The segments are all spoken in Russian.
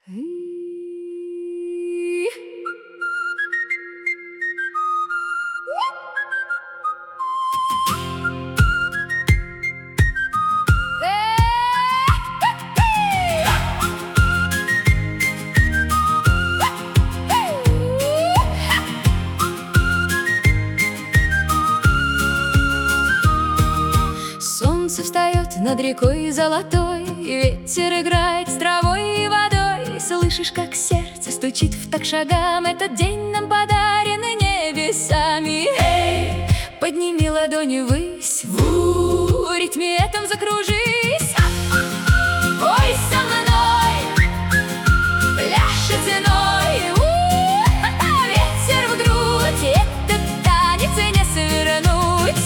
Солнце встает над рекой золотой, ветер играет с травой и водой. Слышишь, как сердце стучит в такт шагам, этот день нам подарен небесами. Эй, подними ладони ввысь, в ритме этом закружись. Пой со мной, пляшет зной, ветер в грудь, этот танец не свернуть.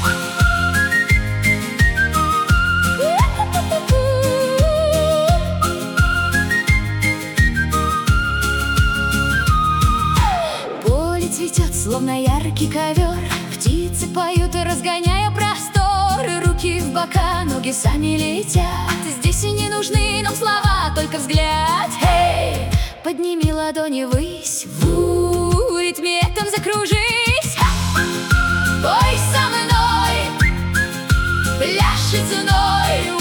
Цветет, словно яркий ковер, птицы поют, разгоняя просторы. Руки в бока, ноги сами летят. Здесь и не нужны нам слова, только взгляд. Эй, подними ладони ввысь, в ритме этом закружись. Пой со мной, пляшет зной.